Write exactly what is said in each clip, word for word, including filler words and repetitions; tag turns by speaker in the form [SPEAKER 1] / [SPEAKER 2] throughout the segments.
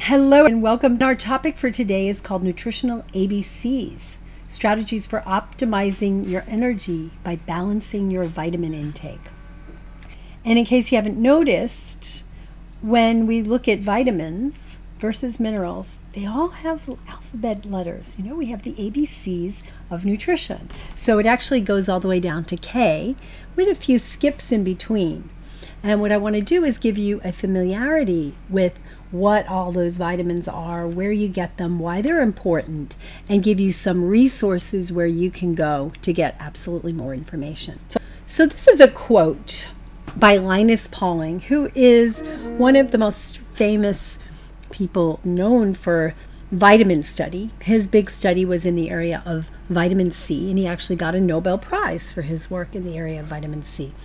[SPEAKER 1] Hello and welcome. Our topic for today is called Nutritional A B Cs, strategies for optimizing your energy by balancing your vitamin intake. And in case you haven't noticed, when we look at vitamins versus minerals, they all have alphabet letters. You know, we have the A B Cs of nutrition. So it actually goes all the way down to K with a few skips in between. And what I want to do is give you a familiarity with what all those vitamins are, where you get them, why they're important, and give you some resources where you can go to get absolutely more information. So, so this is a quote by Linus Pauling, who is one of the most famous people known for vitamin study. His big study was in the area of vitamin C, and he actually got a Nobel Prize for his work in the area of vitamin C.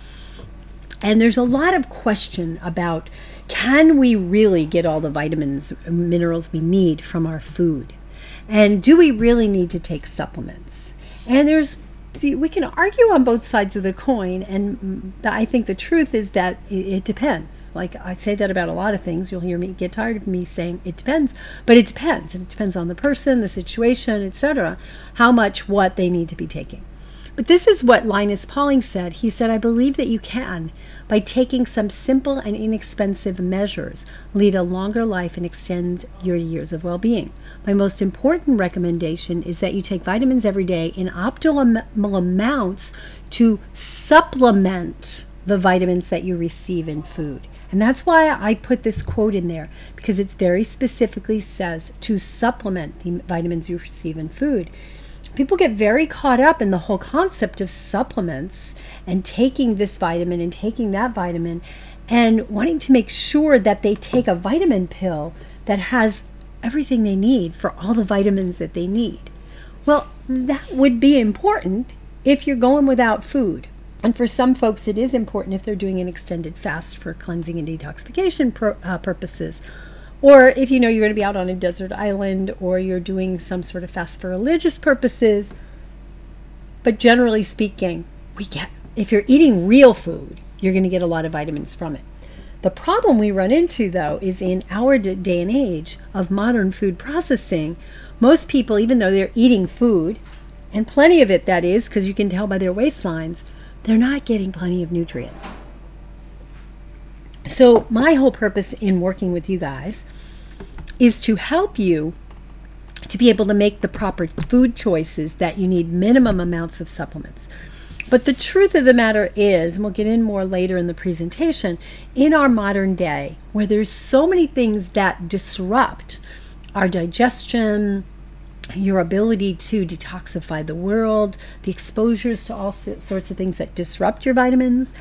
[SPEAKER 1] And there's a lot of question about, can we really get all the vitamins, minerals we need from our food? And do we really need to take supplements? And there's, we can argue on both sides of the coin, and I think the truth is that it depends. Like I say that about a lot of things. You'll hear me get tired of me saying it depends, but it depends. And it depends on the person, the situation, et cetera, how much, what they need to be taking. But this is what Linus Pauling said. He said, I believe that you can, by taking some simple and inexpensive measures, lead a longer life and extend your years of well-being. My most important recommendation is that you take vitamins every day in optimal amounts to supplement the vitamins that you receive in food. And that's why I put this quote in there, because it very specifically says to supplement the vitamins you receive in food. People get very caught up in the whole concept of supplements and taking this vitamin and taking that vitamin and wanting to make sure that they take a vitamin pill that has everything they need for all the vitamins that they need. Well, that would be important if you're going without food. And for some folks, it is important if they're doing an extended fast for cleansing and detoxification pur- uh, purposes. Or if you know you're going to be out on a desert island, or you're doing some sort of fast for religious purposes. But generally speaking, we get, if you're eating real food, you're going to get a lot of vitamins from it. The problem we run into, though, is in our day and age of modern food processing, most people, even though they're eating food, and plenty of it that is, because you can tell by their waistlines, they're not getting plenty of nutrients. So my whole purpose in working with you guys is to help you to be able to make the proper food choices that you need minimum amounts of supplements. But the truth of the matter is, and we'll get in more later in the presentation, in our modern day, where there's so many things that disrupt our digestion, your ability to detoxify the world, the exposures to all sorts of things that disrupt your vitamins,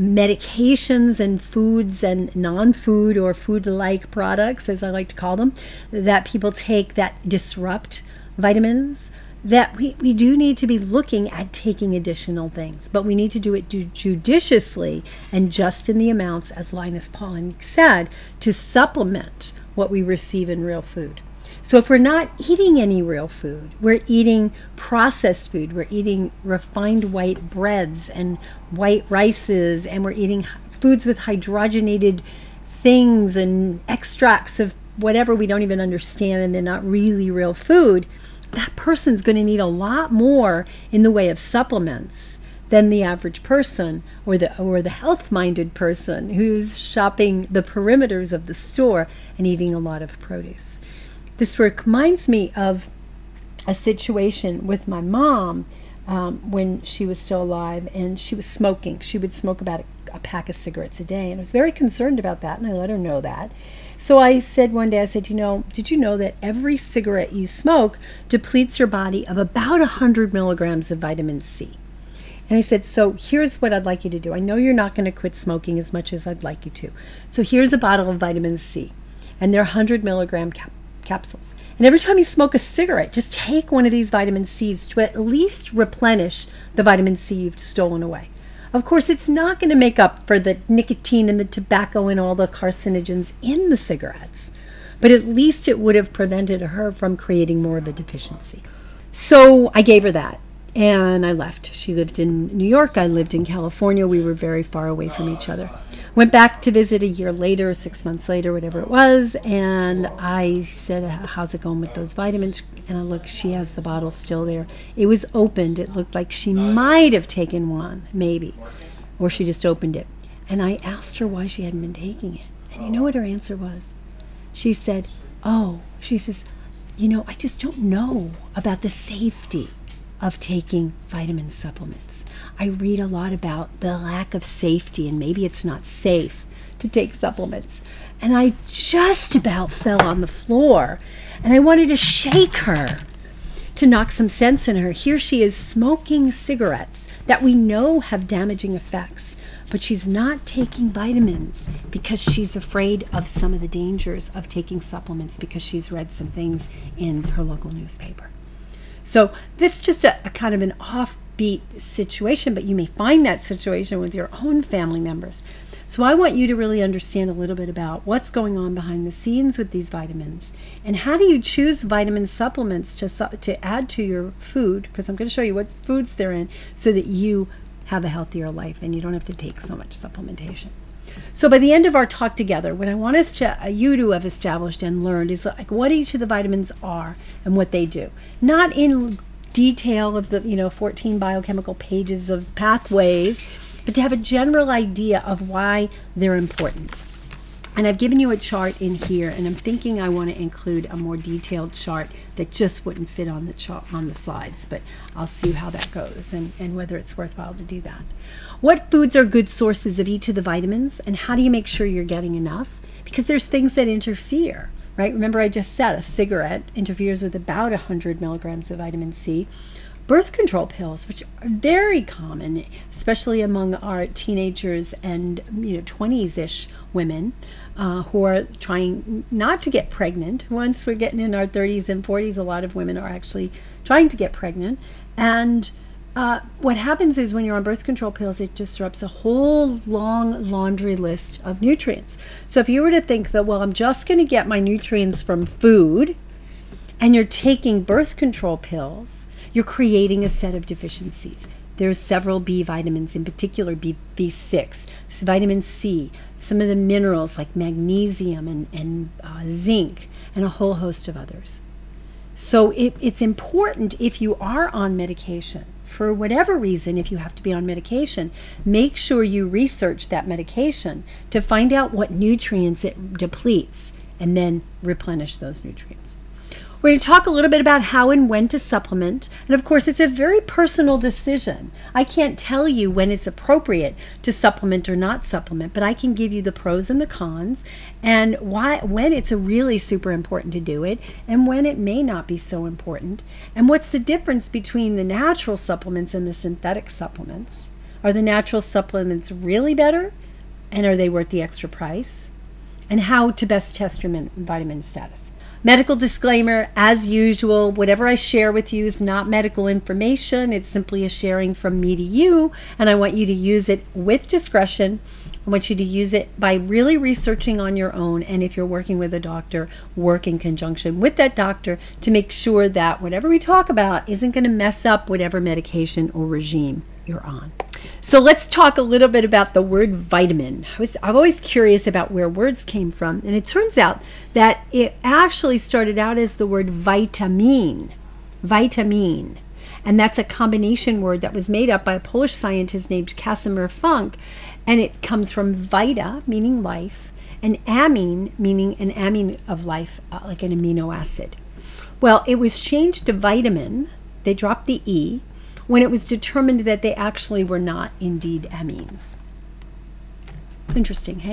[SPEAKER 1] medications and foods and non-food or food-like products, as I like to call them, that people take that disrupt vitamins, that we, we do need to be looking at taking additional things. But we need to do it judiciously and just in the amounts, as Linus Pauling said, to supplement what we receive in real food. So if we're not eating any real food, we're eating processed food, we're eating refined white breads and white rices, and we're eating foods with hydrogenated things and extracts of whatever we don't even understand, and they're not really real food, that person's going to need a lot more in the way of supplements than the average person, or the or the health-minded person who's shopping the perimeters of the store and eating a lot of produce. This reminds me of a situation with my mom um, when she was still alive, and she was smoking. She would smoke about a, a pack of cigarettes a day, and I was very concerned about that, and I let her know that. So I said one day, I said, you know, did you know that every cigarette you smoke depletes your body of about one hundred milligrams of vitamin C? And I said, so here's what I'd like you to do. I know you're not going to quit smoking as much as I'd like you to. So here's a bottle of vitamin C, and they're one hundred milligram cap- capsules. And every time you smoke a cigarette, just take one of these vitamin C's to at least replenish the vitamin C you've stolen away. Of course, it's not going to make up for the nicotine and the tobacco and all the carcinogens in the cigarettes, but at least it would have prevented her from creating more of a deficiency. So I gave her that, and I left. She lived in New York. I lived in California. We were very far away from each other. Went back to visit a year later, six months later, whatever it was, and I said, how's it going with those vitamins? And I looked, she has the bottle still there. It was opened. It looked like she might have taken one, maybe, or she just opened it. And I asked her why she hadn't been taking it. And you know what her answer was? She said, oh, she says, you know, I just don't know about the safety of taking vitamin supplements. I read a lot about the lack of safety, and maybe it's not safe to take supplements. And I just about fell on the floor, and I wanted to shake her to knock some sense in her. Here she is smoking cigarettes that we know have damaging effects, but she's not taking vitamins because she's afraid of some of the dangers of taking supplements because she's read some things in her local newspaper. So that's just a, a kind of an offbeat situation, but you may find that situation with your own family members. So I want you to really understand a little bit about what's going on behind the scenes with these vitamins, and how do you choose vitamin supplements to, su- to add to your food, because I'm going to show you what foods they're in so that you have a healthier life and you don't have to take so much supplementation. So by the end of our talk together, what I want us to, uh, you to have established and learned is like what each of the vitamins are and what they do. Not in detail of the, you know, fourteen biochemical pages of pathways, but to have a general idea of why they're important. And I've given you a chart in here, and I'm thinking I want to include a more detailed chart that just wouldn't fit on the chart on the slides, but I'll see how that goes and, and whether it's worthwhile to do that. What foods are good sources of each of the vitamins, and how do you make sure you're getting enough? Because there's things that interfere, right? Remember I just said a cigarette interferes with about one hundred milligrams of vitamin C. Birth control pills, which are very common, especially among our teenagers and, you know, twenties-ish women uh, who are trying not to get pregnant. Once we're getting in our thirties and forties, a lot of women are actually trying to get pregnant. And uh, what happens is when you're on birth control pills, it disrupts a whole long laundry list of nutrients. So if you were to think that, well, I'm just going to get my nutrients from food, and you're taking birth control pills, you're creating a set of deficiencies. There's several B vitamins, in particular B, B6, vitamin C, some of the minerals like magnesium and, and uh, zinc, and a whole host of others. So it, it's important, if you are on medication, for whatever reason, if you have to be on medication, make sure you research that medication to find out what nutrients it depletes and then replenish those nutrients. We're going to talk a little bit about how and when to supplement. And of course, it's a very personal decision. I can't tell you when it's appropriate to supplement or not supplement, but I can give you the pros and the cons, and why, when it's a really super important to do it, and when it may not be so important. And what's the difference between the natural supplements and the synthetic supplements? Are the natural supplements really better? And are they worth the extra price? And how to best test your vitamin status. Medical disclaimer, as usual, whatever I share with you is not medical information. It's simply a sharing from me to you, and I want you to use it with discretion. I want you to use it by really researching on your own, and if you're working with a doctor, work in conjunction with that doctor to make sure that whatever we talk about isn't going to mess up whatever medication or regime you're on. So let's talk a little bit about the word vitamin. I was, I'm always curious about where words came from, and it turns out that it actually started out as the word vitamine, vitamine, and that's a combination word that was made up by a Polish scientist named Casimir Funk, and it comes from vita, meaning life, and amine, meaning an amine of life, uh, like an amino acid. Well, it was changed to vitamin. They dropped the E when it was determined that they actually were not indeed amines. Interesting, hey?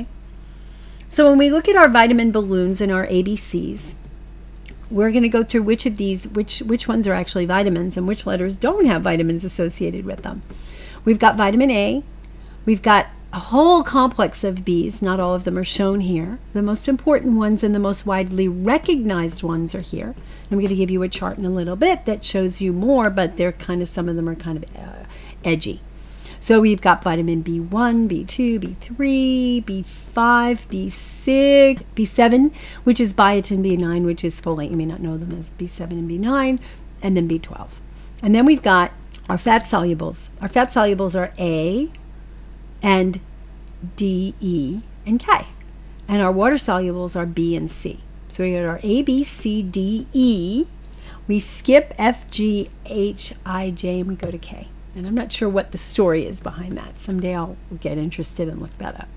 [SPEAKER 1] So when we look at our vitamin balloons and our A B Cs, we're going to go through which of these, which, which ones are actually vitamins and which letters don't have vitamins associated with them. We've got vitamin A. We've got a whole complex of B's. Not all of them are shown here. The most important ones and the most widely recognized ones are here. I'm going to give you a chart in a little bit that shows you more, but they're kind of, some of them are kind of uh, edgy. So we've got vitamin B one, B two, B three, B five, B six, B seven, which is biotin, B nine, which is folate. You may not know them as B seven and B nine, and then B twelve. And then we've got our fat solubles. Our fat solubles are A and D, E, and K. And our water solubles are B and C. So we got our A, B, C, D, E. We skip F, G, H, I, J, and we go to K. And I'm not sure what the story is behind that. Someday I'll get interested and look that up.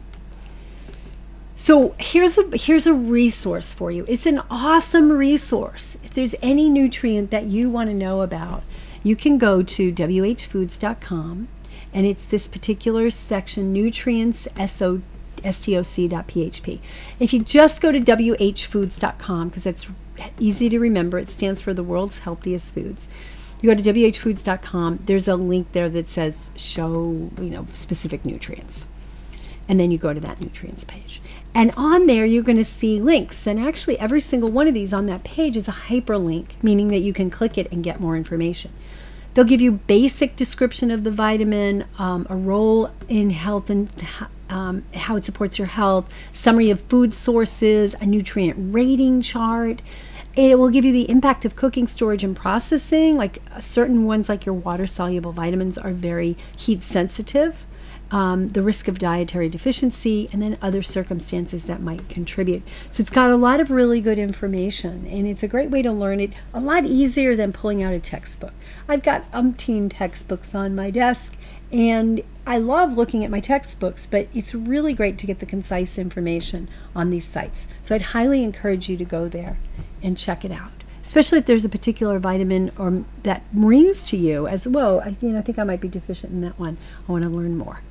[SPEAKER 1] So here's a, here's a resource for you. It's an awesome resource. If there's any nutrient that you want to know about, you can go to W H foods dot com, and it's this particular section, nutrients, S O S T O C dot P H P. If you just go to W H foods dot com, because it's easy to remember, it stands for the world's healthiest foods. You go to W H foods dot com, there's a link there that says show, you know, specific nutrients. And then you go to that nutrients page. And on there, you're going to see links. And actually, every single one of these on that page is a hyperlink, meaning that you can click it and get more information. They'll give you basic description of the vitamin, um, a role in health and um, how it supports your health, summary of food sources, a nutrient rating chart. It will give you the impact of cooking, storage, and processing. Like certain ones, like your water-soluble vitamins, are very heat-sensitive. Um, the risk of dietary deficiency, and then other circumstances that might contribute. So it's got a lot of really good information, and it's a great way to learn it, a lot easier than pulling out a textbook. I've got umpteen textbooks on my desk, and I love looking at my textbooks, but it's really great to get the concise information on these sites. So I'd highly encourage you to go there and check it out, especially if there's a particular vitamin or that rings to you as well. I, you know, I think I might be deficient in that one. I want to learn more.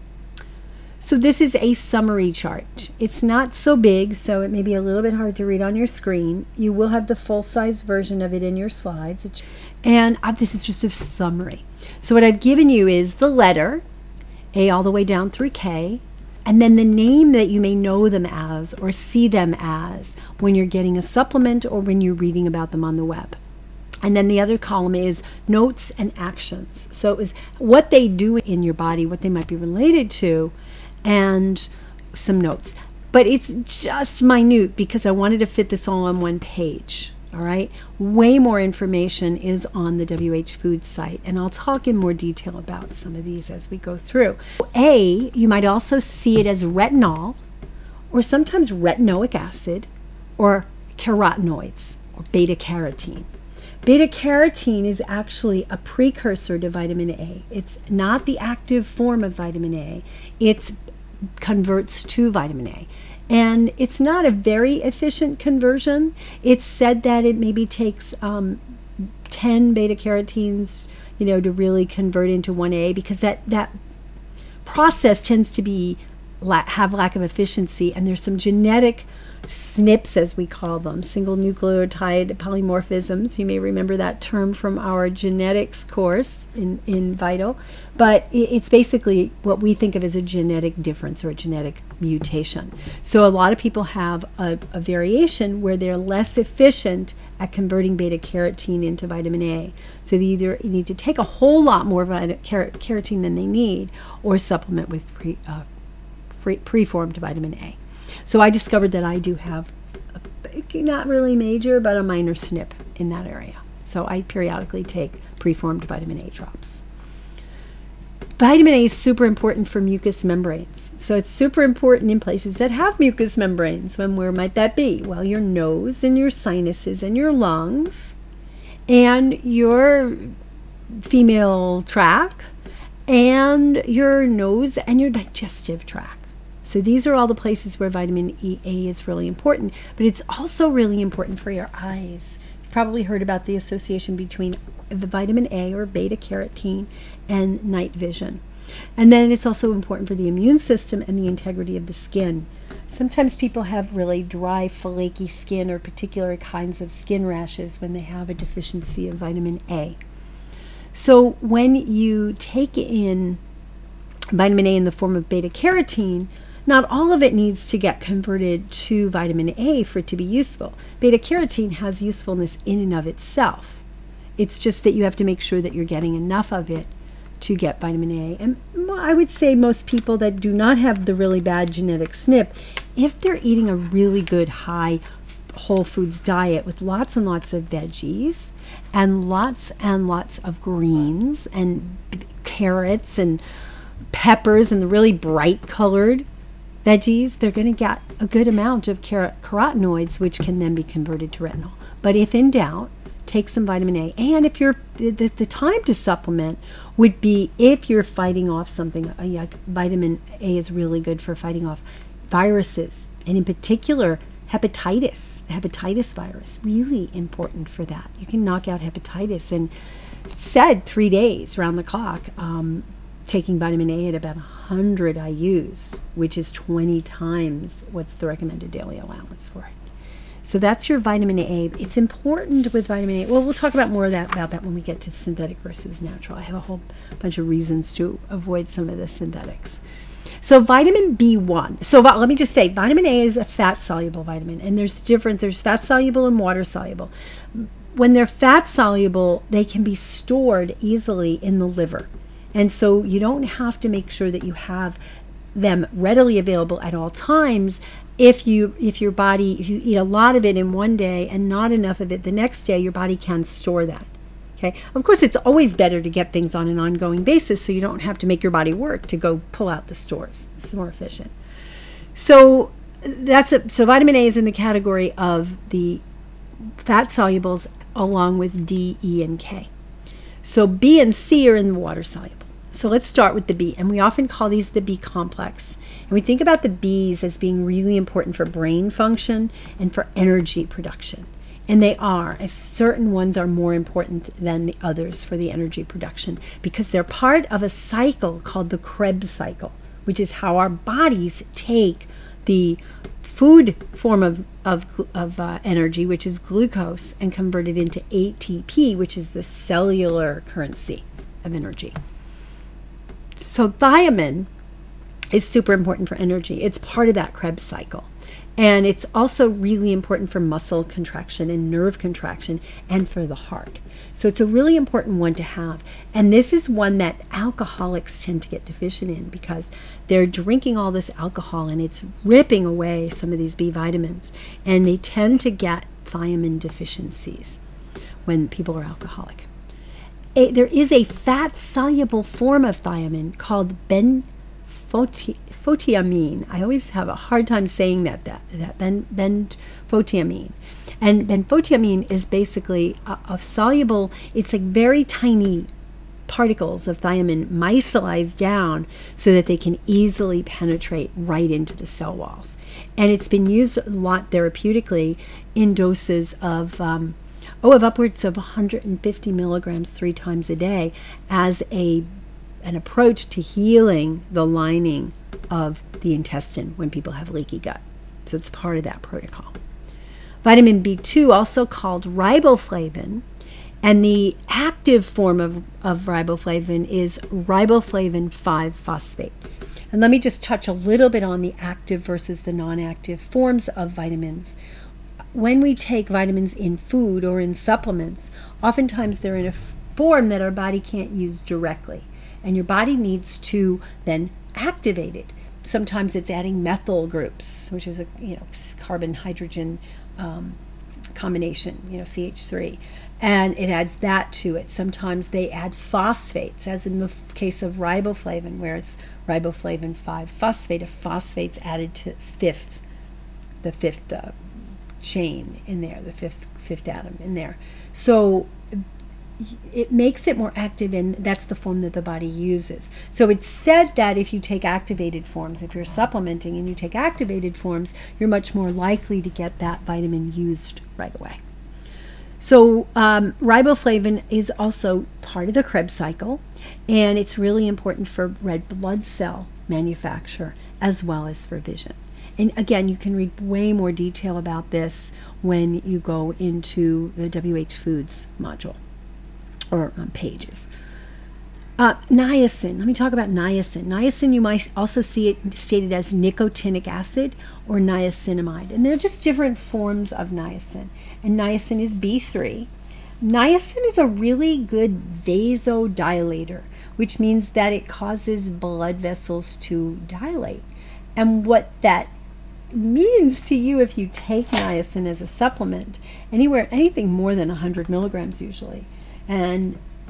[SPEAKER 1] So this is a summary chart. It's not so big, so it may be a little bit hard to read on your screen. You will have the full-size version of it in your slides. It's, and uh, this is just a summary. So what I've given you is the letter, A all the way down through K, and then the name that you may know them as or see them as when you're getting a supplement or when you're reading about them on the web. And then the other column is notes and actions. So it was what they do in your body, what they might be related to, and some notes. But it's just minute because I wanted to fit this all on one page. All right. Way more information is on the W H Foods site, and I'll talk in more detail about some of these as we go through. A, you might also see it as retinol, or sometimes retinoic acid, or carotenoids, or beta carotene. Beta carotene is actually a precursor to vitamin A. It's not the active form of vitamin A. It converts to vitamin A. And it's not a very efficient conversion. It's said that it maybe takes um, ten beta carotenes, you know, to really convert into one A, because that, that process tends to be la- have lack of efficiency, and there's some genetic S N Ps, as we call them, single nucleotide polymorphisms. You may remember that term from our genetics course in, in Vital. But it's basically what we think of as a genetic difference or a genetic mutation. So a lot of people have a, a variation where they're less efficient at converting beta carotene into vitamin A. So they either need to take a whole lot more vitamin carotene than they need, or supplement with pre, uh, free, preformed vitamin A. So I discovered that I do have, a, not really major, but a minor S N P in that area. So I periodically take preformed vitamin A drops. Vitamin A is super important for mucous membranes. So it's super important in places that have mucous membranes. And where might that be? Well, your nose and your sinuses and your lungs and your female tract and your nose and your digestive tract. So these are all the places where vitamin E A is really important, but it's also really important for your eyes. You've probably heard about the association between the vitamin A or beta carotene and night vision. And then it's also important for the immune system and the integrity of the skin. Sometimes people have really dry, flaky skin or particular kinds of skin rashes when they have a deficiency of vitamin A. So when you take in vitamin A in the form of beta carotene, not all of it needs to get converted to vitamin A for it to be useful. Beta carotene has usefulness in and of itself. It's just that you have to make sure that you're getting enough of it to get vitamin A. And I would say most people that do not have the really bad genetic S N P, if they're eating a really good high whole foods diet with lots and lots of veggies and lots and lots of greens and carrots and peppers and the really bright colored veggies, they're going to get a good amount of car- carotenoids, which can then be converted to retinol. But if in doubt, take some vitamin A. And if you're the, the time to supplement would be if you're fighting off something. Uh, yeah, vitamin A is really good for fighting off viruses, and in particular hepatitis. Hepatitis virus, really important for that. You can knock out hepatitis in said three days round the clock. Um, taking vitamin A at about one hundred I U's, which is twenty times what's the recommended daily allowance for it. So that's your vitamin A. It's important with vitamin A. Well, we'll talk about more of that about that when we get to synthetic versus natural. I have a whole bunch of reasons to avoid some of the synthetics. So vitamin B one. So let me just say, vitamin A is a fat-soluble vitamin, and there's a difference. There's fat-soluble and water-soluble. When they're fat-soluble, they can be stored easily in the liver. And so you don't have to make sure that you have them readily available at all times. If you if your body, if you eat a lot of it in one day and not enough of it the next day, your body can store that. Okay. Of course, it's always better to get things on an ongoing basis so you don't have to make your body work to go pull out the stores. It's more efficient. So that's a, so vitamin A is in the category of the fat solubles along with D, E, and K. So B and C are in the water soluble. So let's start with the B, and we often call these the B complex. And we think about the Bs as being really important for brain function and for energy production. And they are, as certain ones are more important than the others for the energy production because they're part of a cycle called the Krebs cycle, which is how our bodies take the food form of, of, of uh, energy, which is glucose, and convert it into A T P, which is the cellular currency of energy. So thiamine is super important for energy. It's part of that Krebs cycle. And it's also really important for muscle contraction and nerve contraction and for the heart. So it's a really important one to have. And this is one that alcoholics tend to get deficient in because they're drinking all this alcohol and it's ripping away some of these B vitamins. And they tend to get thiamine deficiencies when people are alcoholic. A, there is a fat-soluble form of thiamine called benfotiamine. I always have a hard time saying that, that, that ben, benfotiamine. And benfotiamine is basically a, a soluble, it's like very tiny particles of thiamine micellized down so that they can easily penetrate right into the cell walls. And it's been used a lot therapeutically in doses of um, oh, of upwards of one hundred fifty milligrams three times a day as a an approach to healing the lining of the intestine when people have leaky gut. So it's part of that protocol. Vitamin B two, also called riboflavin, and the active form of, of riboflavin is riboflavin five phosphate. And let me just touch a little bit on the active versus the non-active forms of vitamins. When we take vitamins in food or in supplements, oftentimes they're in a form that our body can't use directly. And your body needs to then activate it. Sometimes it's adding methyl groups, which is a you know carbon-hydrogen um, combination, you know, C H three. And it adds that to it. Sometimes they add phosphates, as in the case of riboflavin, where it's riboflavin five phosphate. A phosphate's added to fifth, the fifth uh, chain in there, the fifth fifth atom in there. So it makes it more active, and that's the form that the body uses. So it's said that if you take activated forms, if you're supplementing and you take activated forms, you're much more likely to get that vitamin used right away. So um, riboflavin is also part of the Krebs cycle, and it's really important for red blood cell manufacture as well as for vision. And again, you can read way more detail about this when you go into the W H Foods module or um, pages. Uh, niacin, let me talk about niacin. Niacin, you might also see it stated as nicotinic acid or niacinamide. And they're just different forms of niacin. And niacin is B three. Niacin is a really good vasodilator, which means that it causes blood vessels to dilate. And what that means to you if you take niacin as a supplement, anywhere, anything more than one hundred milligrams usually, and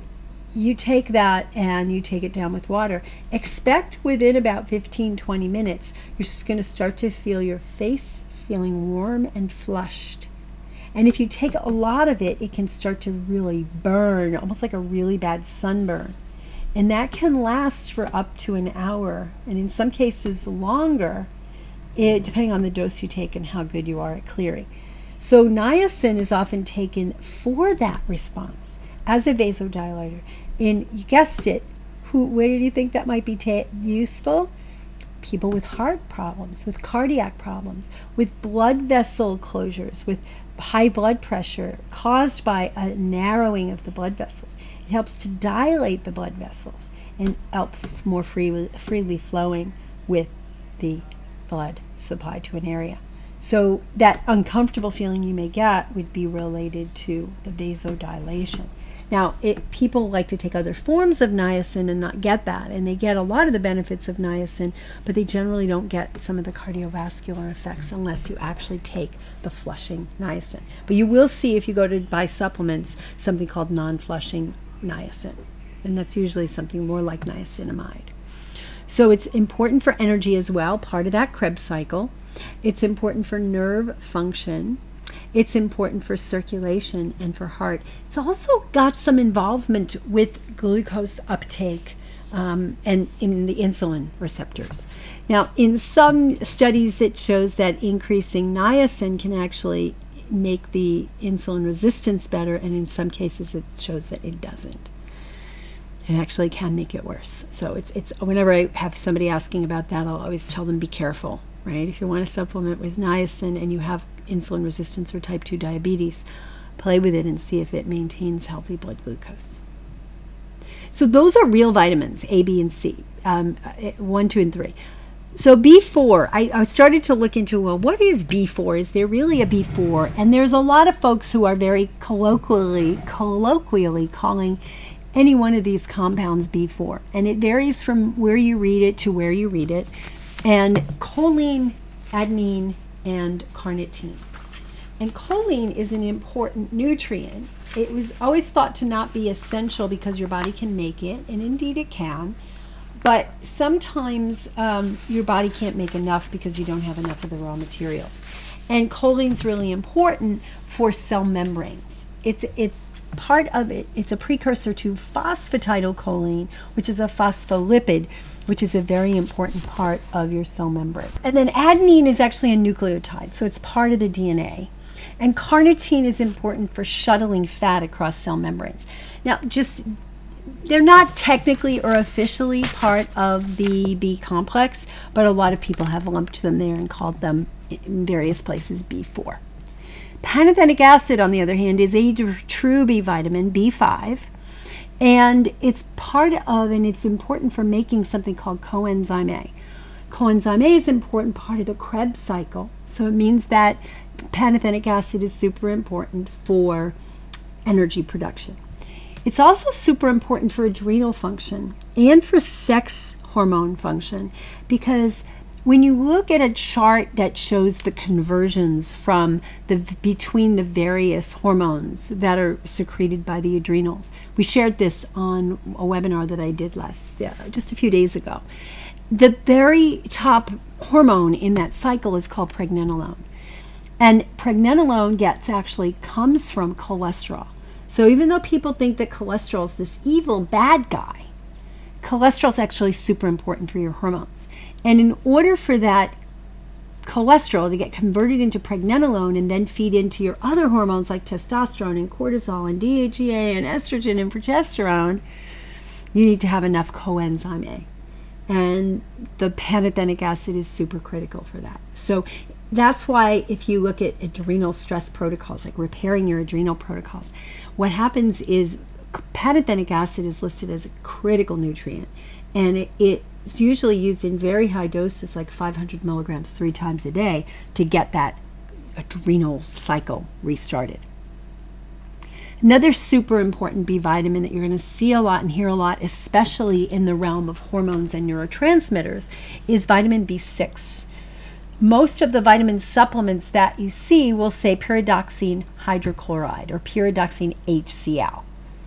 [SPEAKER 1] you take that and you take it down with water. Expect within about fifteen to twenty minutes, you're just going to start to feel your face feeling warm and flushed. And if you take a lot of it, it can start to really burn, almost like a really bad sunburn. And that can last for up to an hour, and in some cases longer, it, depending on the dose you take and how good you are at clearing. So niacin is often taken for that response as a vasodilator. And you guessed it, who, where do you think that might be ta- useful? People with heart problems, with cardiac problems, with blood vessel closures, with high blood pressure caused by a narrowing of the blood vessels. It helps to dilate the blood vessels and help more freely, freely flowing with the blood supply to an area. So that uncomfortable feeling you may get would be related to the vasodilation. Now, it, people like to take other forms of niacin and not get that, and they get a lot of the benefits of niacin, but they generally don't get some of the cardiovascular effects unless you actually take the flushing niacin. But you will see, if you go to buy supplements, something called non-flushing niacin, and that's usually something more like niacinamide. So it's important for energy as well, part of that Krebs cycle. It's important for nerve function. It's important for circulation and for heart. It's also got some involvement with glucose uptake um, and in the insulin receptors. Now, in some studies, it shows that increasing niacin can actually make the insulin resistance better, and in some cases, it shows that it doesn't. It actually can make it worse. So it's it's whenever I have somebody asking about that, I'll always tell them, be careful, right? If you want to supplement with niacin and you have insulin resistance or type two diabetes, play with it and see if it maintains healthy blood glucose. So those are real vitamins, A, B, and C, um, one, two, and three. So B four, I, I started to look into, well, what is B four? Is there really a B four? And there's a lot of folks who are very colloquially, colloquially calling any one of these compounds B four. And it varies from where you read it to where you read it. And choline, adenine, and carnitine. And choline is an important nutrient. It was always thought to not be essential because your body can make it, and indeed it can. But sometimes um, your body can't make enough because you don't have enough of the raw materials. And choline's really important for cell membranes. It's it's part of it. It's a precursor to phosphatidylcholine, which is a phospholipid, which is a very important part of your cell membrane. And then adenine is actually a nucleotide, so it's part of the D N A. And carnitine is important for shuttling fat across cell membranes. Now, just they're not technically or officially part of the B complex, but a lot of people have lumped them there and called them in various places B four. Pantothenic acid, on the other hand, is a true B vitamin, B five, and it's part of, and it's important for making something called coenzyme A. Coenzyme A is an important part of the Krebs cycle, so it means that pantothenic acid is super important for energy production. It's also super important for adrenal function and for sex hormone function, because when you look at a chart that shows the conversions from the between the various hormones that are secreted by the adrenals, we shared this on a webinar that I did last yeah, just a few days ago. The very top hormone in that cycle is called pregnenolone, and pregnenolone gets actually comes from cholesterol. So even though people think that cholesterol is this evil bad guy, cholesterol is actually super important for your hormones. And in order for that cholesterol to get converted into pregnenolone and then feed into your other hormones like testosterone and cortisol and D H E A and estrogen and progesterone, you need to have enough coenzyme A. And the pantothenic acid is super critical for that. So that's why if you look at adrenal stress protocols, like repairing your adrenal protocols, what happens is pantothenic acid is listed as a critical nutrient, and it, it's usually used in very high doses, like five hundred milligrams three times a day, to get that adrenal cycle restarted. Another super important B vitamin that you're going to see a lot and hear a lot, especially in the realm of hormones and neurotransmitters, is vitamin B six. Most of the vitamin supplements that you see will say pyridoxine hydrochloride or pyridoxine H C l. The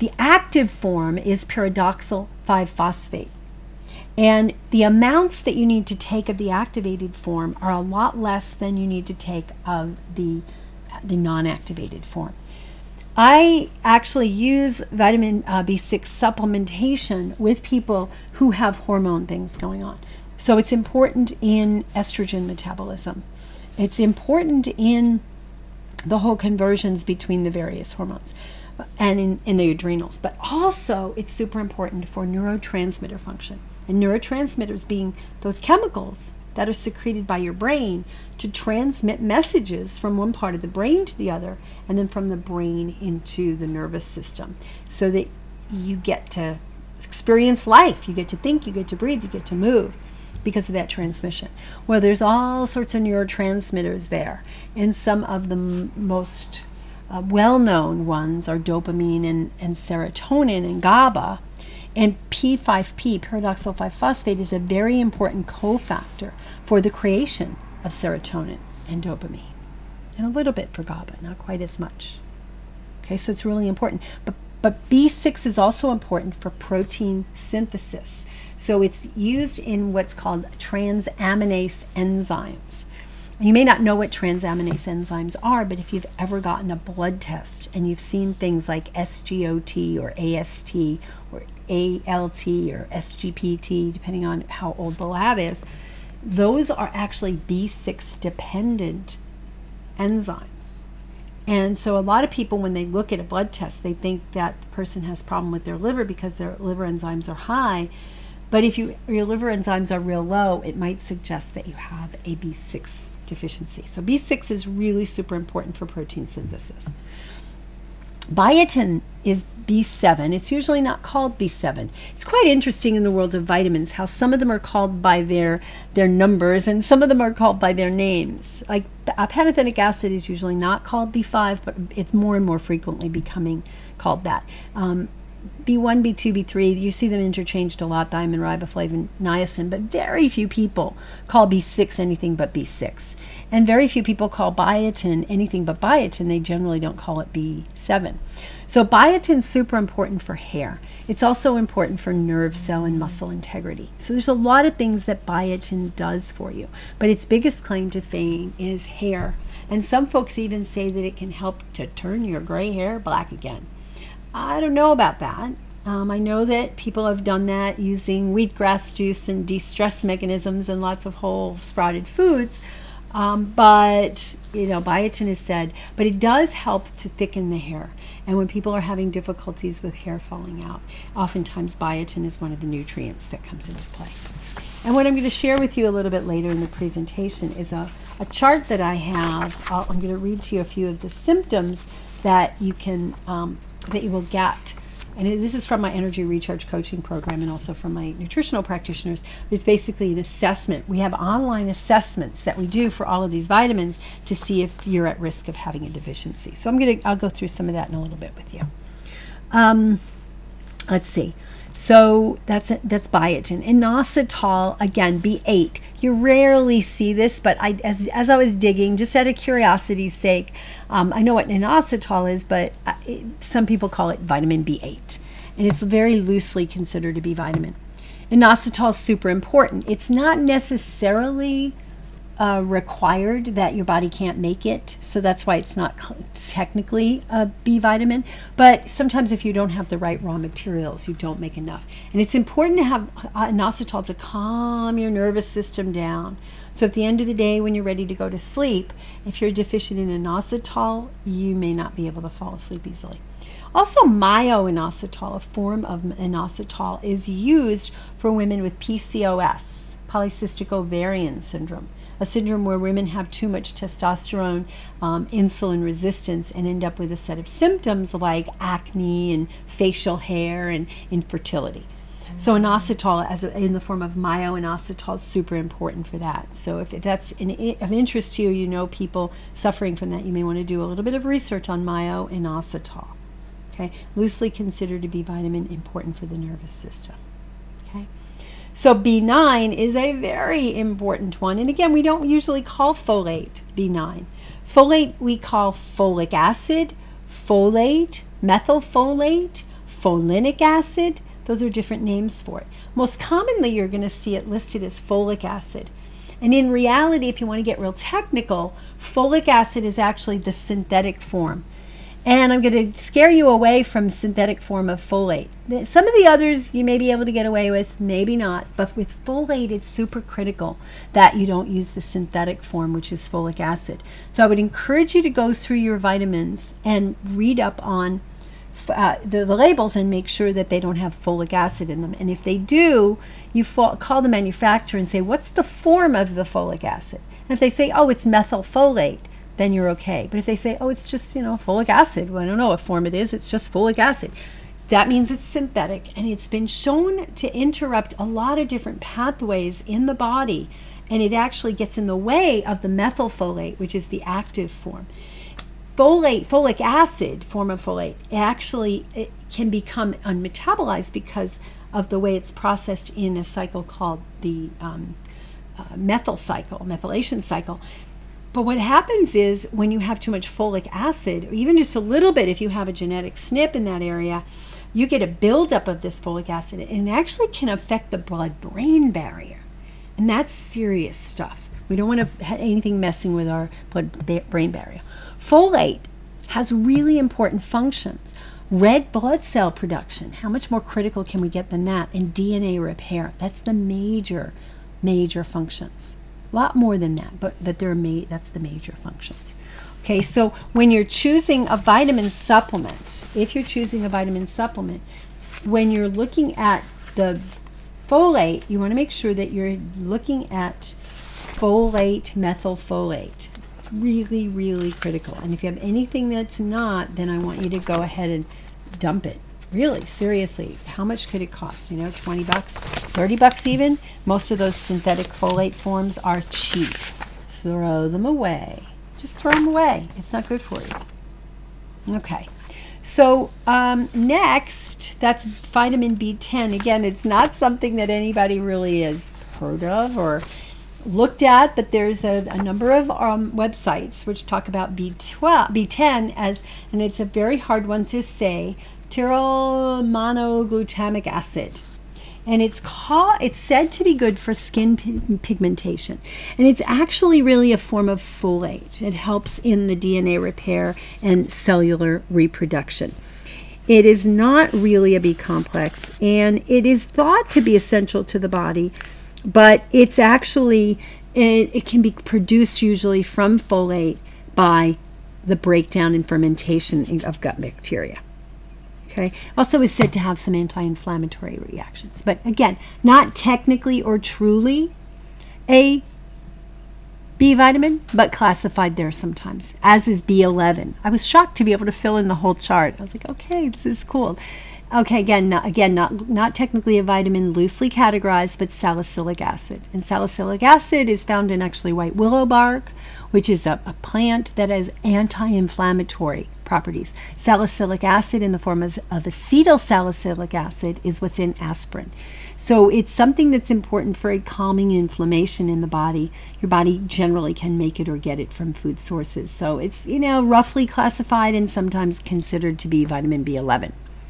[SPEAKER 1] The active form is pyridoxal five phosphate. And the amounts that you need to take of the activated form are a lot less than you need to take of the, the non-activated form. I actually use vitamin uh, B six supplementation with people who have hormone things going on. So it's important in estrogen metabolism. It's important in the whole conversions between the various hormones and in, in the adrenals. But also it's super important for neurotransmitter function. And neurotransmitters being those chemicals that are secreted by your brain to transmit messages from one part of the brain to the other, and then from the brain into the nervous system, so that you get to experience life, you get to think, you get to breathe, you get to move because of that transmission. Well, there's all sorts of neurotransmitters there, and some of the m- most uh, well-known ones are dopamine and, and serotonin and GABA. And P five P, pyridoxal five phosphate, is a very important cofactor for the creation of serotonin and dopamine. And a little bit for GABA, not quite as much. Okay, so it's really important. But, but B six is also important for protein synthesis. So it's used in what's called transaminase enzymes. You may not know what transaminase enzymes are, but if you've ever gotten a blood test and you've seen things like S G O T or A S T or A L T or S G P T, depending on how old the lab is, those are actually B six dependent enzymes. And so a lot of people, when they look at a blood test, they think that the person has a problem with their liver because their liver enzymes are high. But if you, your liver enzymes are real low, it might suggest that you have a B six deficiency. So B six is really super important for protein synthesis. Biotin is B seven. It's usually not called B seven. It's quite interesting in the world of vitamins how some of them are called by their their numbers and some of them are called by their names. Like uh, pantothenic acid is usually not called B five, but it's more and more frequently becoming called that. Um, B one, B two, B three, you see them interchanged a lot, thiamine, riboflavin, niacin, but very few people call B six anything but B six. And very few people call biotin anything but biotin. They generally don't call it B seven. So biotin's super important for hair. It's also important for nerve cell and muscle integrity. So there's a lot of things that biotin does for you, but its biggest claim to fame is hair. And some folks even say that it can help to turn your gray hair black again. I don't know about that. Um, I know that people have done that using wheatgrass juice and de-stress mechanisms and lots of whole sprouted foods. Um, but, you know, biotin is said, but it does help to thicken the hair. And when people are having difficulties with hair falling out, oftentimes biotin is one of the nutrients that comes into play. And what I'm going to share with you a little bit later in the presentation is a, a chart that I have. I'll, I'm going to read to you a few of the symptoms that you can um, that you will get, and it, this is from my energy recharge coaching program and also from my nutritional practitioners. It's basically an assessment. We have online assessments that we do for all of these vitamins to see if you're at risk of having a deficiency. So I'm gonna I'll go through some of that in a little bit with you. Um, let's see. So that's that's biotin. Inositol, again, B eight. You rarely see this, but I, as as I was digging, just out of curiosity's sake, um, I know what inositol is, but it, some people call it vitamin B eight, and it's very loosely considered to be vitamin. Inositol is super important. It's not necessarily Uh, required that your body can't make it, so that's why it's not technically a B vitamin, but sometimes if you don't have the right raw materials, you don't make enough. And it's important to have inositol to calm your nervous system down. So at the end of the day, when you're ready to go to sleep, if you're deficient in inositol, you may not be able to fall asleep easily. Also, myo-inositol, a form of inositol, is used for women with P C O S, polycystic ovarian syndrome, a syndrome where women have too much testosterone, um, insulin resistance, and end up with a set of symptoms like acne and facial hair and infertility. Mm-hmm. So inositol, as a, in the form of myo-inositol, is super important for that. So if that's in, of interest to you, you know people suffering from that, you may want to do a little bit of research on myo-inositol. Okay, loosely considered to be vitamin, important for the nervous system. Okay. So B nine is a very important one. And again, we don't usually call folate B nine. Folate we call folic acid, folate, methylfolate, folinic acid. Those are different names for it. Most commonly, you're going to see it listed as folic acid. And in reality, if you want to get real technical, folic acid is actually the synthetic form. And I'm going to scare you away from synthetic form of folate. Some of the others you may be able to get away with, maybe not. But with folate, it's super critical that you don't use the synthetic form, which is folic acid. So I would encourage you to go through your vitamins and read up on uh, the, the labels and make sure that they don't have folic acid in them. And if they do, you fall, call the manufacturer and say, what's the form of the folic acid? And if they say, oh, it's methylfolate, then you're okay. But if they say, oh, it's just, you know, folic acid, well, I don't know what form it is, it's just folic acid, that means it's synthetic, and it's been shown to interrupt a lot of different pathways in the body, and it actually gets in the way of the methylfolate, which is the active form. Folate, folic acid, form of folate, actually it can become unmetabolized because of the way it's processed in a cycle called the um, uh, methyl cycle, methylation cycle. But what happens is when you have too much folic acid, or even just a little bit, if you have a genetic S N P in that area, you get a buildup of this folic acid, and it actually can affect the blood-brain barrier. And that's serious stuff. We don't want to have anything messing with our blood-brain barrier. Folate has really important functions. Red blood cell production, how much more critical can we get than that? And D N A repair, that's the major, major functions. A lot more than that, but but they're ma- that's the major functions. Okay, so when you're choosing a vitamin supplement, if you're choosing a vitamin supplement, when you're looking at the folate, you want to make sure that you're looking at folate methylfolate. It's really, really critical. And if you have anything that's not, then I want you to go ahead and dump it. Really, seriously, how much could it cost? You know, twenty bucks, thirty bucks even? Most of those synthetic folate forms are cheap. Throw them away. Just throw them away. It's not good for you. Okay. So um, next, that's vitamin B ten. Again, it's not something that anybody really has heard of or looked at, but there's a, a number of um, websites which talk about B twelve, B ten as, and it's a very hard one to say, tyrolmonoglutamic acid, and it's called it's said to be good for skin p- pigmentation, and it's actually really a form of folate. It helps in the D N A repair and cellular reproduction. It is not really a B complex, and it is thought to be essential to the body, but it's actually it, it can be produced usually from folate by the breakdown and fermentation of gut bacteria. Okay. Also is said to have some anti-inflammatory reactions. But again, not technically or truly a B vitamin, but classified there sometimes, as is B eleven. I was shocked to be able to fill in the whole chart. I was like, okay, this is cool. Okay, again, not, again, not, not technically a vitamin, loosely categorized, but salicylic acid. And salicylic acid is found in actually white willow bark, which is a, a plant that has anti-inflammatory properties. Salicylic acid in the form of, of acetyl salicylic acid is what's in aspirin. So it's something that's important for a calming inflammation in the body. Your body generally can make it or get it from food sources. So it's, you know, roughly classified and sometimes considered to be vitamin B eleven.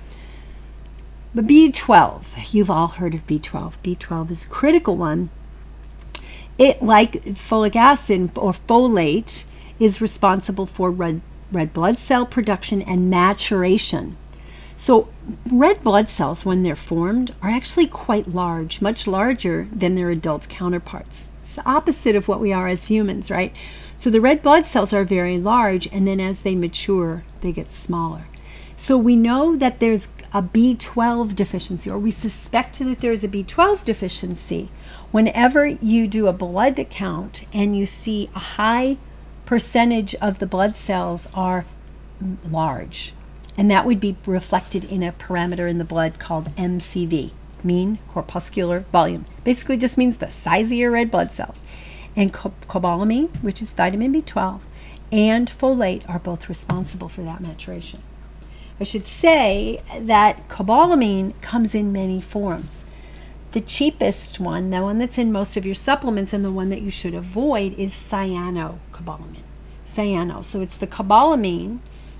[SPEAKER 1] But B twelve, you've all heard of B twelve. B twelve is a critical one. It, like folic acid or folate, is responsible for red, red blood cell production and maturation. So red blood cells, when they're formed, are actually quite large, much larger than their adult counterparts. It's the opposite of what we are as humans, right? So the red blood cells are very large, and then as they mature, they get smaller. So we know that there's a B twelve deficiency, or we suspect that there's a B twelve deficiency whenever you do a blood count and you see a high percentage of the blood cells are large. And that would be reflected in a parameter in the blood called M C V, mean corpuscular volume. Basically just means the size of your red blood cells. And co- cobalamin, which is vitamin B twelve, and folate are both responsible for that maturation. I should say that cobalamin comes in many forms. The cheapest one, the one that's in most of your supplements and the one that you should avoid, is cyanocobalamin. Cyano. So it's the cobalamin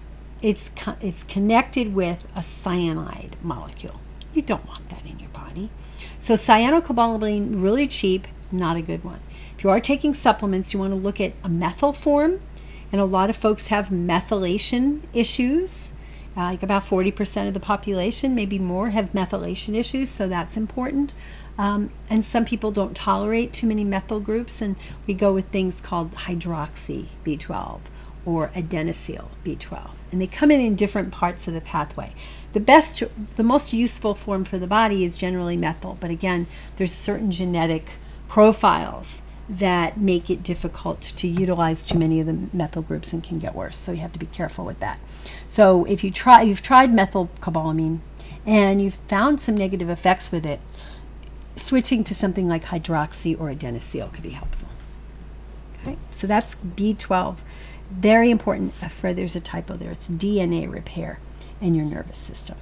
[SPEAKER 1] it's co- it's connected with a cyanide molecule. You don't want that in your body. So cyanocobalamin, really cheap, not a good one. If you are taking supplements, you want to look at a methyl form, and a lot of folks have methylation issues. Uh, like about forty percent of the population, maybe more, have methylation issues, so that's important. Um, and some people don't tolerate too many methyl groups, and we go with things called hydroxy B twelve or adenosyl B twelve. And they come in in different parts of the pathway. The best, the most useful form for the body is generally methyl, but again, there's certain genetic profiles that make it difficult to utilize too many of the methyl groups and can get worse. So you have to be careful with that. So if you try, you've tried methylcobalamin and you've found some negative effects with it, switching to something like hydroxy or adenosyl could be helpful. Okay, so that's B twelve. Very important. For there's a typo there. It's D N A repair in your nervous system.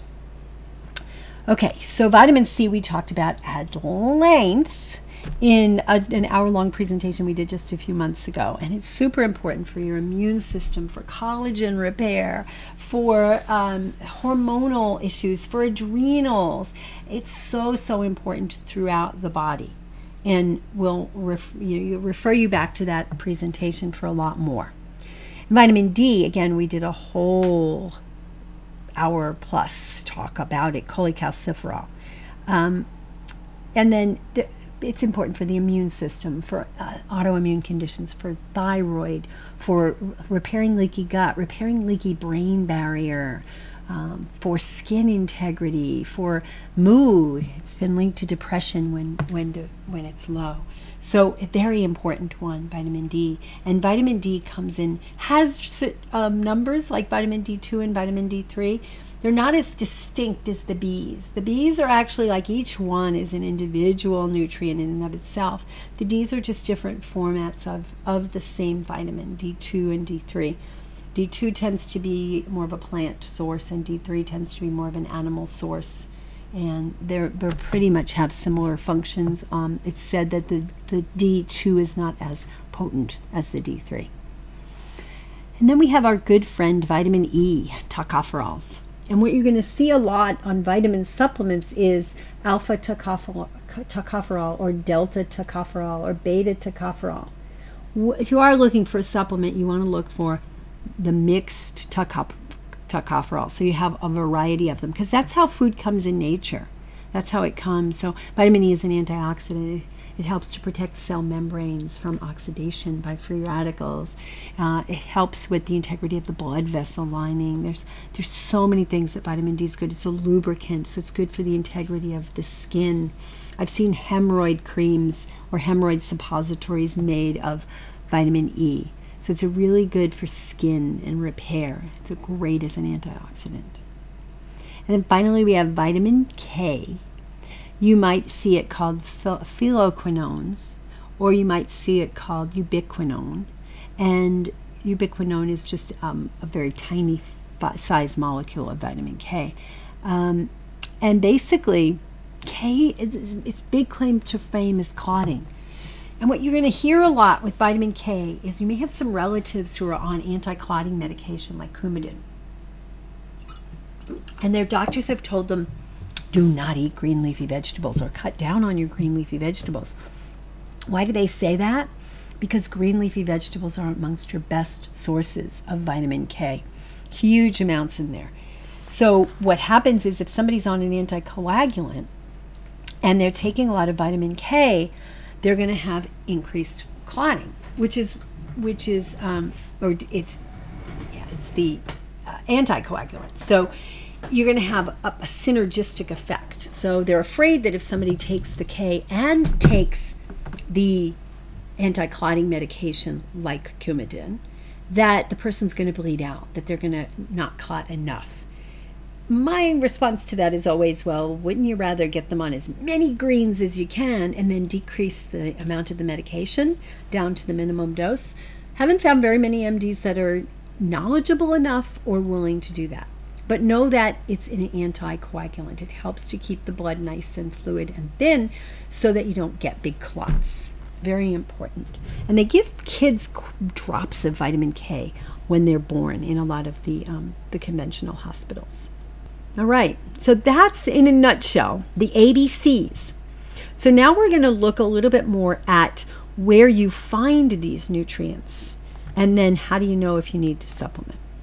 [SPEAKER 1] Okay, so vitamin C we talked about at length in a, an hour-long presentation we did just a few months ago, and it's super important for your immune system, for collagen repair, for um, hormonal issues, for adrenals. It's so so important throughout the body, and we'll ref, you, refer you back to that presentation for a lot more. Vitamin D, again, we did a whole hour plus talk about it, cholecalciferol, um, and then the, it's important for the immune system, for uh, autoimmune conditions, for thyroid, for repairing leaky gut, repairing leaky brain barrier, um, for skin integrity, for mood. It's been linked to depression when when to, when it's low. So a very important one, vitamin D. And vitamin D comes in, has um, numbers like vitamin D two and vitamin D three. They're not as distinct as the B's. The B's are actually like each one is an individual nutrient in and of itself. The D's are just different formats of, of the same vitamin, D two and D three. D two tends to be more of a plant source, and D three tends to be more of an animal source. And they're, they pretty much have similar functions. Um, it's said that the, the D two is not as potent as the D three. And then we have our good friend vitamin E, tocopherols. And what you're going to see a lot on vitamin supplements is alpha tocopherol, tocopherol or delta tocopherol or beta tocopherol. If you are looking for a supplement, you want to look for the mixed tocopherol. tocopherol, so you have a variety of them, because that's how food comes in nature. That's how it comes. So vitamin E is an antioxidant. It helps to protect cell membranes from oxidation by free radicals. Uh, it helps with the integrity of the blood vessel lining. There's there's so many things that vitamin D is good. It's a lubricant, so it's good for the integrity of the skin. I've seen hemorrhoid creams or hemorrhoid suppositories made of vitamin E. So it's a really good for skin and repair. It's a great as an antioxidant. And then finally we have vitamin K. You might see it called phylloquinones, or you might see it called ubiquinone. And ubiquinone is just um, a very tiny size molecule of vitamin K. Um, and basically, K, its, its big claim to fame is clotting. And what you're going to hear a lot with vitamin K is you may have some relatives who are on anti-clotting medication like Coumadin. And their doctors have told them, do not eat green leafy vegetables or cut down on your green leafy vegetables. Why do they say that? Because green leafy vegetables are amongst your best sources of vitamin K. Huge amounts in there. So what happens is if somebody's on an anticoagulant and they're taking a lot of vitamin K, they're going to have increased clotting, which is, which is, um, or it's, yeah, it's the uh, anticoagulant. So you're going to have a, a synergistic effect. So they're afraid that if somebody takes the K and takes the anti-clotting medication like Coumadin, that the person's going to bleed out, that they're going to not clot enough. My response to that is always, well, wouldn't you rather get them on as many greens as you can and then decrease the amount of the medication down to the minimum dose? Haven't found very many M Ds that are knowledgeable enough or willing to do that. But know that it's an anticoagulant. It helps to keep the blood nice and fluid and thin so that you don't get big clots. very important. And they give kids drops of vitamin K when they're born in a lot of the um, the conventional hospitals. All right, so that's in a nutshell the A B Cs. So now we're going to look a little bit more at where you find these nutrients, and then how do you know if you need to supplement.